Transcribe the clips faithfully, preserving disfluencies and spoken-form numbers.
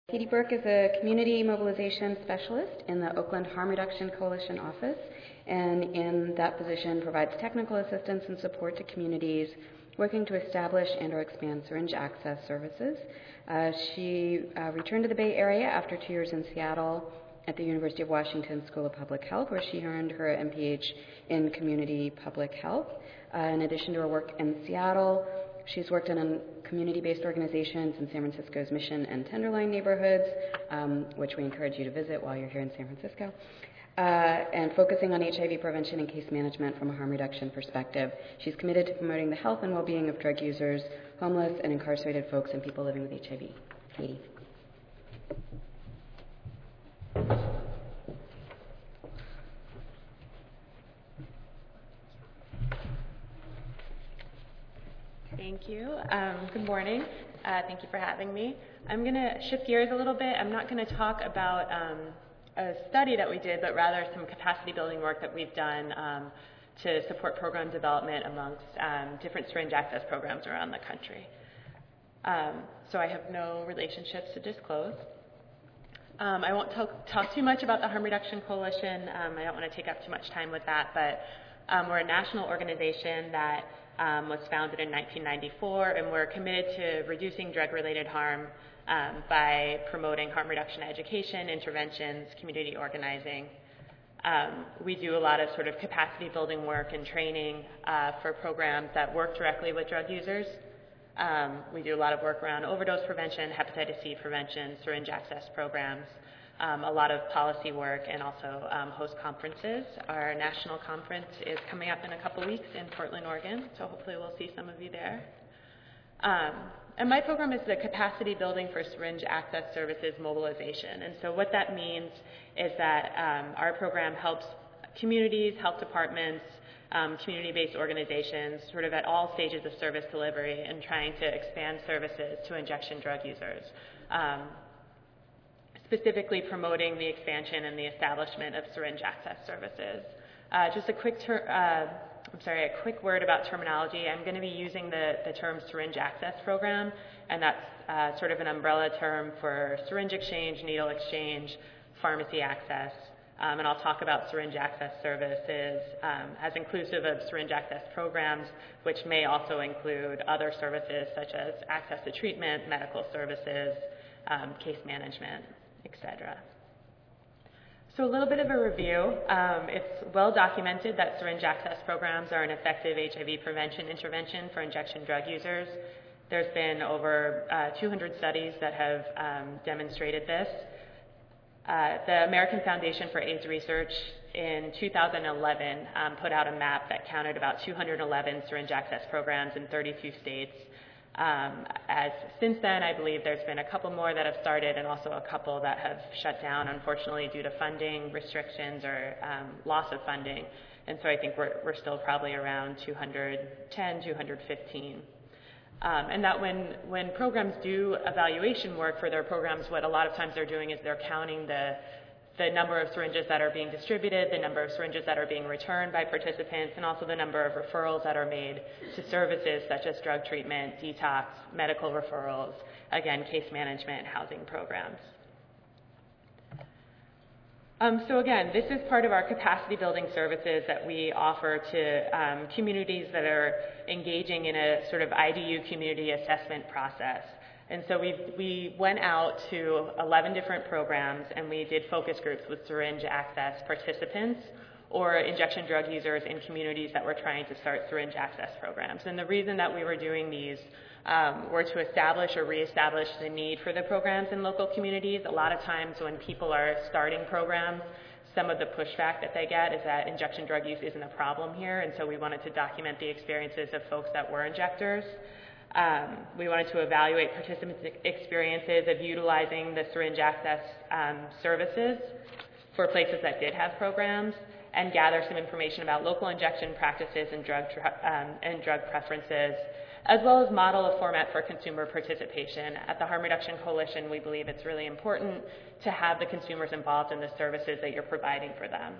Katie Burke is a community mobilization specialist in the Oakland Harm Reduction Coalition office, and in that position provides technical assistance and support to communities working to establish and or expand syringe access services. Uh, she uh, returned to the Bay Area after two years in Seattle at the University of Washington School of Public Health, where she earned her M P H in community public health. Uh, in addition to her work in Seattle, she's worked in community-based organizations in San Francisco's Mission and Tenderloin neighborhoods, um, which we encourage you to visit while you're here in San Francisco, uh, and focusing on H I V prevention and case management from a harm reduction perspective. She's committed to promoting the health and well-being of drug users, homeless and incarcerated folks, and people living with H I V. Katie. Thank you. Um, good morning. Uh, thank you for having me. I'm going to shift gears a little bit. I'm not going to talk about um, a study that we did, but rather some capacity building work that we've done um, to support program development amongst um, different syringe access programs around the country. Um, so I have no relationships to disclose. Um, I won't talk, talk too much about the Harm Reduction Coalition. Um, I don't want to take up too much time with that, but um, we're a national organization that Um, was founded in nineteen ninety-four, and we're committed to reducing drug-related harm um, by promoting harm reduction education, interventions, community organizing. Um, we do a lot of sort of capacity building work and training uh, for programs that work directly with drug users. Um, we do a lot of work around overdose prevention, hepatitis C prevention, syringe access programs, Um, a lot of policy work, and also um, host conferences. Our national conference is coming up in a couple weeks in Portland, Oregon, so hopefully we'll see some of you there. Um, and my program is the capacity building for syringe access services mobilization. And so what that means is that um, our program helps communities, health departments, um, community-based organizations, sort of at all stages of service delivery, and trying to expand services to injection drug users. Um, specifically promoting the expansion and the establishment of syringe access services. Uh, just a quick, ter- uh, I'm sorry, a quick word about terminology. I'm going to be using the, the term syringe access program, and that's uh, sort of an umbrella term for syringe exchange, needle exchange, pharmacy access, um, and I'll talk about syringe access services um, as inclusive of syringe access programs, which may also include other services such as access to treatment, medical services, um, case management, et cetera. So a little bit of a review. Um, it's well documented that syringe access programs are an effective H I V prevention intervention for injection drug users. There's been over uh, two hundred studies that have um, demonstrated this. Uh, the American Foundation for AIDS Research in two thousand eleven um, put out a map that counted about two hundred eleven syringe access programs in thirty-two states. Um, as since then, I believe there's been a couple more that have started, and also a couple that have shut down, unfortunately, due to funding restrictions or um, loss of funding. And so I think we're, we're still probably around two hundred ten, two hundred fifteen. Um, and that when, when programs do evaluation work for their programs, what a lot of times they're doing is they're counting the the number of syringes that are being distributed, the number of syringes that are being returned by participants, and also the number of referrals that are made to services such as drug treatment, detox, medical referrals, again, case management, housing programs. Um, so again, this is part of our capacity building services that we offer to um, communities that are engaging in a sort of I D U community assessment process. And so we we went out to eleven different programs, and we did focus groups with syringe access participants or injection drug users in communities that were trying to start syringe access programs. And the reason that we were doing these um, were to establish or reestablish the need for the programs in local communities. A lot of times when people are starting programs, some of the pushback that they get is that injection drug use isn't a problem here, and so we wanted to document the experiences of folks that were injectors. Um, we wanted to evaluate participants' experiences of utilizing the syringe access um, services for places that did have programs, and gather some information about local injection practices and drug um, and drug preferences, as well as model a format for consumer participation. At the Harm Reduction Coalition, we believe it's really important to have the consumers involved in the services that you're providing for them.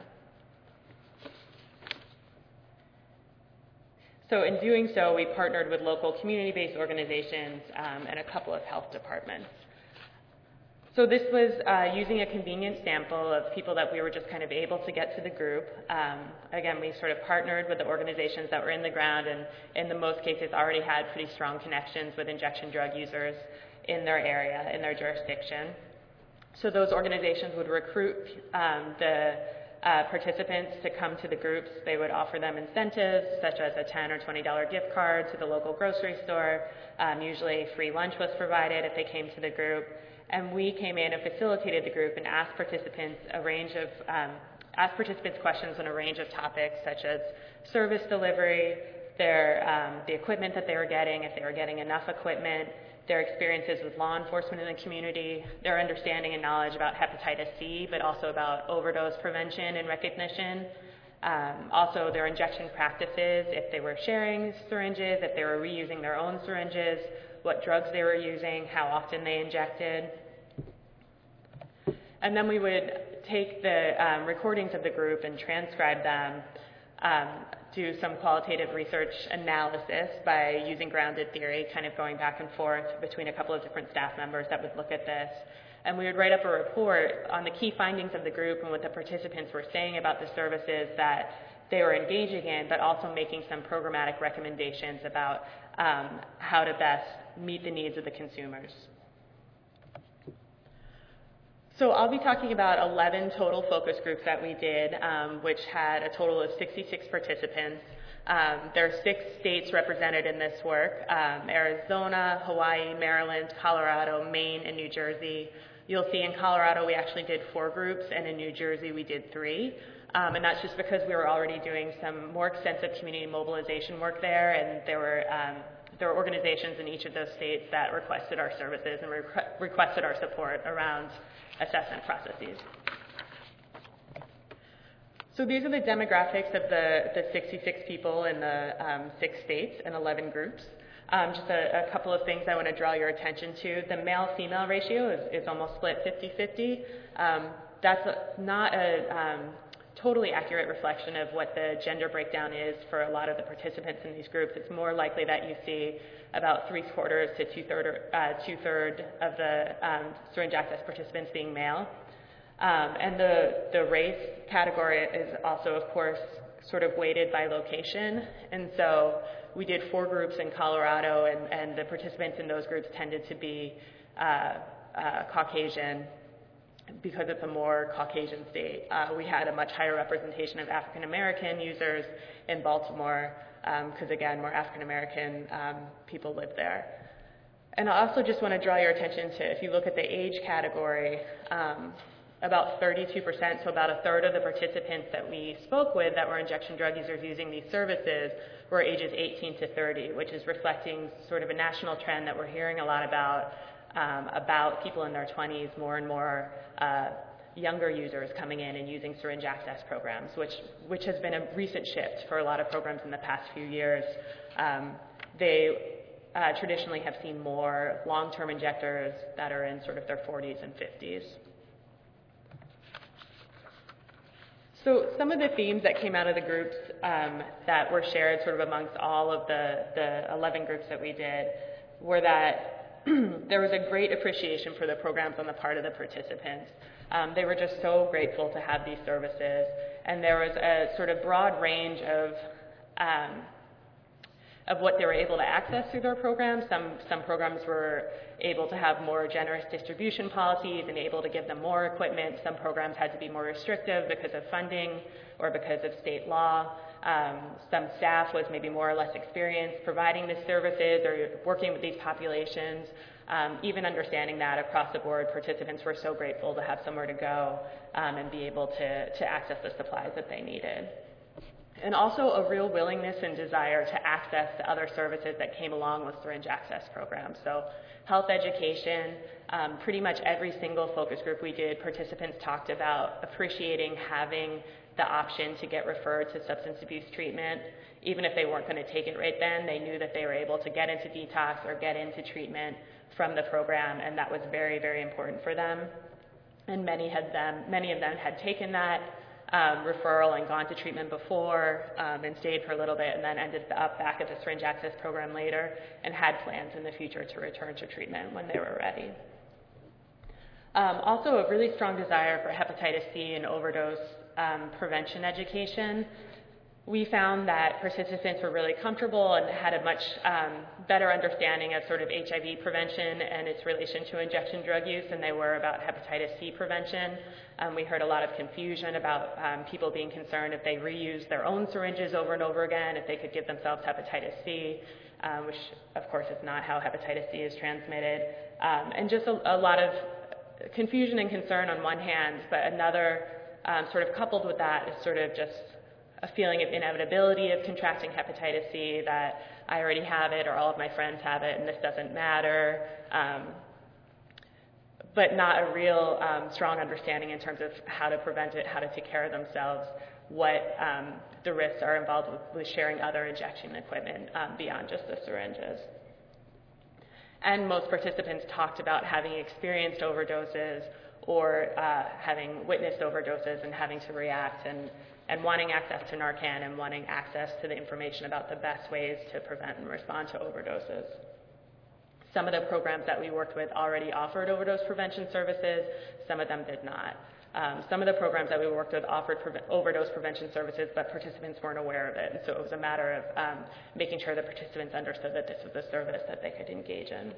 So in doing so, we partnered with local community-based organizations um, and a couple of health departments. So So this was uh, using a convenient sample of people that we were just kind of able to get to the group. Um, again, we sort of partnered with the organizations that were in the ground and in the most cases already had pretty strong connections with injection drug users in their area, in their jurisdiction. So those organizations would recruit um, the uh, participants to come to the groups. They would offer them incentives such as a ten or twenty dollar gift card to the local grocery store. Um, usually free lunch was provided if they came to the group. And we came in and facilitated the group and asked participants a range of um, asked participants questions on a range of topics such as service delivery, their um, the equipment that they were getting, if they were getting enough equipment, their experiences with law enforcement in the community, their understanding and knowledge about hepatitis C, but also about overdose prevention and recognition. Um, also their injection practices, if they were sharing syringes, if they were reusing their own syringes, what drugs they were using, how often they injected. And then we would take the um, recordings of the group and transcribe them, um, do some qualitative research analysis by using grounded theory, kind of going back and forth between a couple of different staff members that would look at this. And we would write up a report on the key findings of the group and what the participants were saying about the services that they were engaging in, but also making some programmatic recommendations about um, how to best meet the needs of the consumers. So I'll be talking about eleven total focus groups that we did, um, which had a total of sixty-six participants. Um, there are six states represented in this work, um, Arizona, Hawaii, Maryland, Colorado, Maine, and New Jersey. You'll see in Colorado we actually did four groups, and in New Jersey we did three. Um, and that's just because we were already doing some more extensive community mobilization work there, and there were um, there were organizations in each of those states that requested our services and requ- requested our support around assessment processes. So these are the demographics of the, the sixty-six people in the um, six states and eleven groups. Um, just a, a couple of things I want to draw your attention to. The male-female ratio is, is almost split fifty-fifty. Um, that's a, not a um, totally accurate reflection of what the gender breakdown is for a lot of the participants in these groups. It's more likely that you see about three-quarters to two-third uh, two-third of the um, syringe access participants being male. Um, and the, the race category is also, of course, sort of weighted by location. And so we did four groups in Colorado, and, and the participants in those groups tended to be uh, uh, Caucasian because it's a more Caucasian state. Uh, we had a much higher representation of African American users in Baltimore because, um, again, more African American um, people live there. And I also just want to draw your attention to, if you look at the age category, um, about thirty-two percent, so about a third of the participants that we spoke with that were injection drug users using these services were ages eighteen to thirty, which is reflecting sort of a national trend that we're hearing a lot about, um, about people in their twenties, more and more uh, younger users coming in and using syringe access programs, which, which has been a recent shift for a lot of programs in the past few years. Um, they uh, traditionally have seen more long-term injectors that are in sort of their forties and fifties. So some of the themes that came out of the groups um, that were shared sort of amongst all of the, the eleven groups that we did were that there was a great appreciation for the programs on the part of the participants. Um, they were just so grateful to have these services, and there was a sort of broad range of um, of what they were able to access through their programs. Some, some programs were able to have more generous distribution policies and able to give them more equipment. Some programs had to be more restrictive because of funding or because of state law. Um, some staff was maybe more or less experienced providing these services or working with these populations. Um, even understanding that across the board, participants were so grateful to have somewhere to go um, and be able to, to access the supplies that they needed. And also a real willingness and desire to access the other services that came along with syringe access programs. So health education, um, pretty much every single focus group we did, participants talked about appreciating having the option to get referred to substance abuse treatment. Even if they weren't going to take it right then, they knew that they were able to get into detox or get into treatment from the program, and that was very, very important for them. And many had them, many of them had taken that Um, referral and gone to treatment before um, and stayed for a little bit and then ended up back at the syringe access program later and had plans in the future to return to treatment when they were ready. Um, also, a really strong desire for hepatitis C and overdose um, prevention education. We found that participants were really comfortable and had a much um, better understanding of sort of H I V prevention and its relation to injection drug use than they were about hepatitis C prevention. Um, we heard a lot of confusion about um, people being concerned if they reused their own syringes over and over again, if they could give themselves hepatitis C, um, which of course is not how hepatitis C is transmitted. Um, and just a, a lot of confusion and concern on one hand, but another um, sort of coupled with that is sort of just a feeling of inevitability of contracting hepatitis C, that I already have it or all of my friends have it and this doesn't matter, um, but not a real um, strong understanding in terms of how to prevent it, how to take care of themselves, what um, the risks are involved with, with sharing other injection equipment um, beyond just the syringes. And most participants talked about having experienced overdoses or uh, having witnessed overdoses and having to react and and wanting access to Narcan and wanting access to the information about the best ways to prevent and respond to overdoses. Some of the programs that we worked with already offered overdose prevention services, some of them did not. Um, some of the programs that we worked with offered pre- overdose prevention services, but participants weren't aware of it, and so it was a matter of um, making sure that participants understood that this was a service that they could engage in.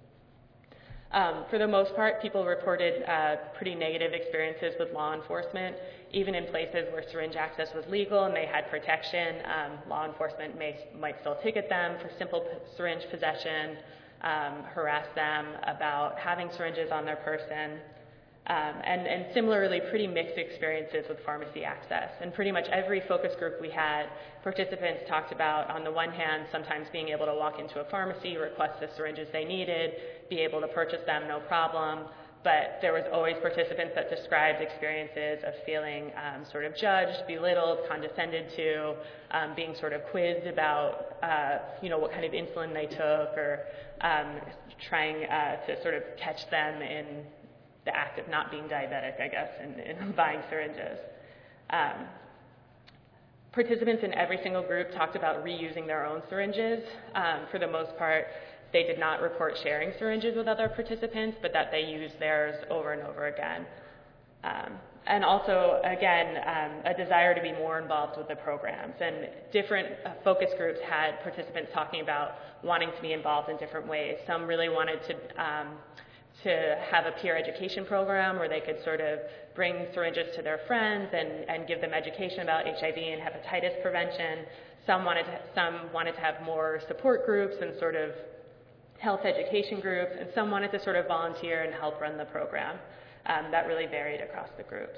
Um, for the most part, people reported uh, pretty negative experiences with law enforcement. Even in places where syringe access was legal and they had protection, um, law enforcement may, might still ticket them for simple p- syringe possession, um, harass them about having syringes on their person, um, and, and similarly pretty mixed experiences with pharmacy access. And pretty much every focus group we had, participants talked about, on the one hand, sometimes being able to walk into a pharmacy, request the syringes they needed, be able to purchase them, no problem. But there was always participants that described experiences of feeling um, sort of judged, belittled, condescended to, um, being sort of quizzed about, uh, you know, what kind of insulin they took, or um, trying uh, to sort of catch them in the act of not being diabetic, I guess, and, and buying syringes. Um, participants in every single group talked about reusing their own syringes. Um, for the most part, they did not report sharing syringes with other participants, but that they used theirs over and over again. Um, and also, again, um, a desire to be more involved with the programs. And different uh, focus groups had participants talking about wanting to be involved in different ways. Some really wanted to um, to have a peer education program where they could sort of bring syringes to their friends and, and give them education about H I V and hepatitis prevention. Some wanted to, some wanted to have more support groups and sort of health education groups, and some wanted to sort of volunteer and help run the program. Um, that really varied across the groups.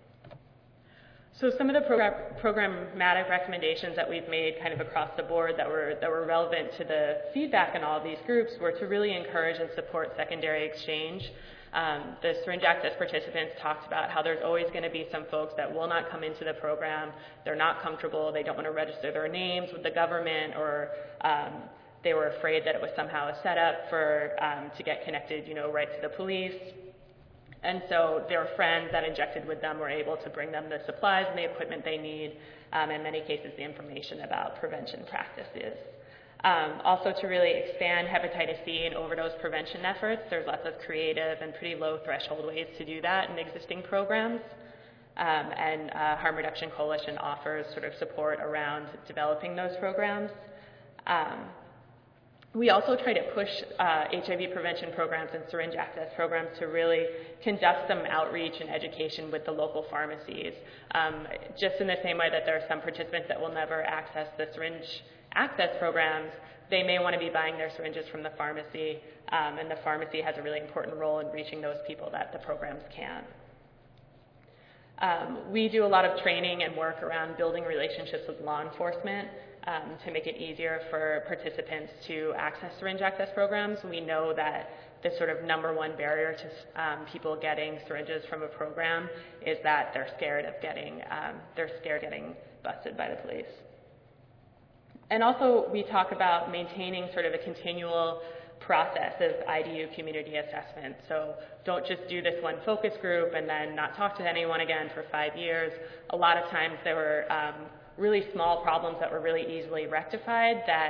So some of the program, programmatic recommendations that we've made kind of across the board that were, that were relevant to the feedback in all of these groups were to really encourage and support secondary exchange. Um, the syringe access participants talked about how there's always going to be some folks that will not come into the program. They're not comfortable. They don't want to register their names with the government, or um, they were afraid that it was somehow a setup for um, to get connected, you know, right to the police. And so their friends that injected with them were able to bring them the supplies and the equipment they need, um, in many cases the information about prevention practices. Um, also, to really expand hepatitis C and overdose prevention efforts, there's lots of creative and pretty low threshold ways to do that in existing programs. Um, and uh, Harm Reduction Coalition offers sort of support around developing those programs. Um, We also try to push uh, H I V prevention programs and syringe access programs to really conduct some outreach and education with the local pharmacies. Um, just in the same way that there are some participants that will never access the syringe access programs, they may want to be buying their syringes from the pharmacy, um, and the pharmacy has a really important role in reaching those people that the programs can't. Um, we do a lot of training and work around building relationships with law enforcement um, to make it easier for participants to access syringe access programs. We know that the sort of number one barrier to um, people getting syringes from a program is that they're scared of getting, um, they're scared of getting busted by the police. And also we talk about maintaining sort of a continual process of I D U community assessment. So don't just do this one focus group and then not talk to anyone again for five years. A lot of times there were um, really small problems that were really easily rectified that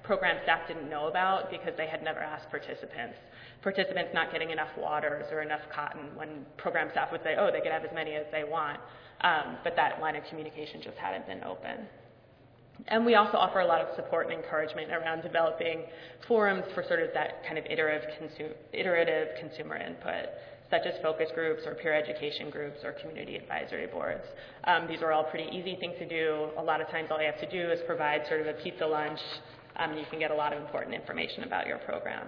program staff didn't know about because they had never asked participants. Participants not getting enough waters or enough cotton when program staff would say, oh, they could have as many as they want. Um, but that line of communication just hadn't been open. And we also offer a lot of support and encouragement around developing forums for sort of that kind of iterative, consu- iterative consumer input, such as focus groups or peer education groups or community advisory boards. Um, these are all pretty easy things to do. A lot of times all you have to do is provide sort of a pizza lunch, um, and you can get a lot of important information about your program.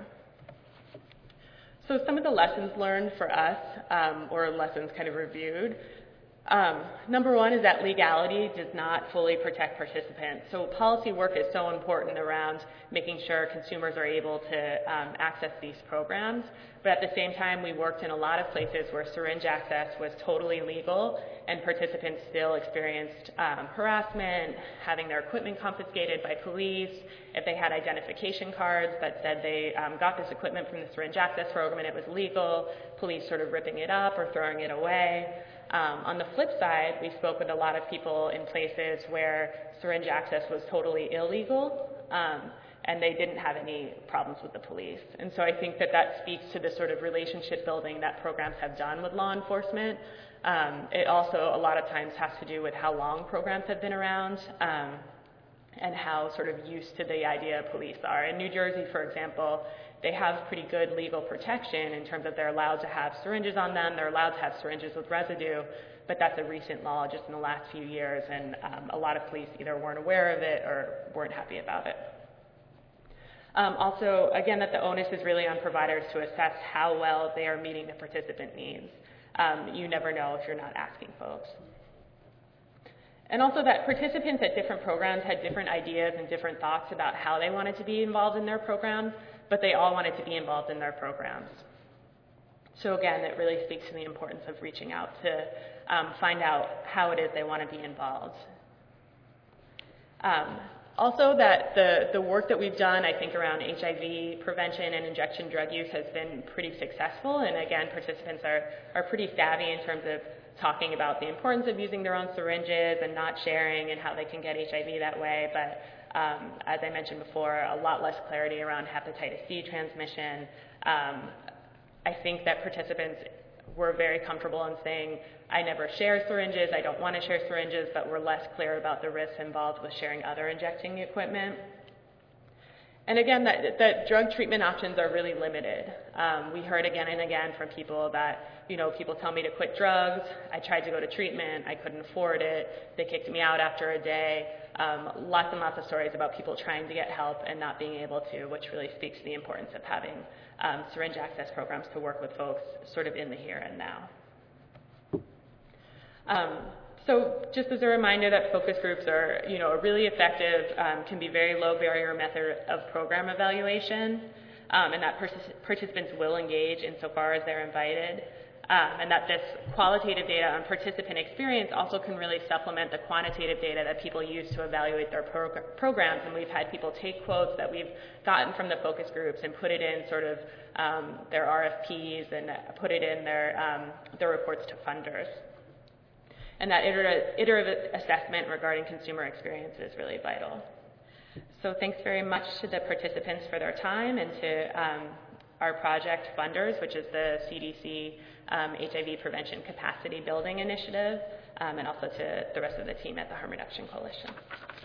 So some of the lessons learned for us, um, or lessons kind of reviewed, Um, number one is that legality does not fully protect participants. So policy work is so important around making sure consumers are able to um, access these programs. But at the same time, we worked in a lot of places where syringe access was totally legal and participants still experienced um, harassment, having their equipment confiscated by police. If they had identification cards that said they um, got this equipment from the syringe access program and it was legal, police sort of ripping it up or throwing it away. Um, on the flip side, we spoke with a lot of people in places where syringe access was totally illegal, um, and they didn't have any problems with the police. And so I think that that speaks to the sort of relationship building that programs have done with law enforcement. Um, it also a lot of times has to do with how long programs have been around, um, and how sort of used to the idea of police are. In New Jersey, for example, they have pretty good legal protection in terms of they're allowed to have syringes on them, they're allowed to have syringes with residue, but that's a recent law just in the last few years, and um, a lot of police either weren't aware of it or weren't happy about it. Um, also, again, that the onus is really on providers to assess how well they are meeting the participant needs. Um, you never know if you're not asking folks. And also that participants at different programs had different ideas and different thoughts about how they wanted to be involved in their programs, but they all wanted to be involved in their programs. So again, it really speaks to the importance of reaching out to um, find out how it is they want to be involved. Um, also that the, the work that we've done, I think, around H I V prevention and injection drug use has been pretty successful, and again, participants are, are pretty savvy in terms of talking about the importance of using their own syringes and not sharing and how they can get H I V that way, but um, as I mentioned before, a lot less clarity around hepatitis C transmission. Um, I think that participants were very comfortable in saying, I never share syringes, I don't want to share syringes, but were less clear about the risks involved with sharing other injecting equipment. And again, that, that drug treatment options are really limited. Um, we heard again and again from people that, you know, people tell me to quit drugs. I tried to go to treatment. I couldn't afford it. They kicked me out after a day. Um, lots and lots of stories about people trying to get help and not being able to, which really speaks to the importance of having um, syringe access programs to work with folks sort of in the here and now. Um, So just as a reminder that focus groups are, you know, a really effective, um, can be very low barrier method of program evaluation, um, and that partic- participants will engage insofar as they're invited, um, and that this qualitative data on participant experience also can really supplement the quantitative data that people use to evaluate their prog- programs. And we've had people take quotes that we've gotten from the focus groups and put it in sort of um, their R F Ps and put it in their, um, their reports to funders. And that iterative, iterative assessment regarding consumer experience is really vital. So thanks very much to the participants for their time, and to um, our project funders, which is the C D C um, H I V Prevention Capacity Building Initiative, um, and also to the rest of the team at the Harm Reduction Coalition.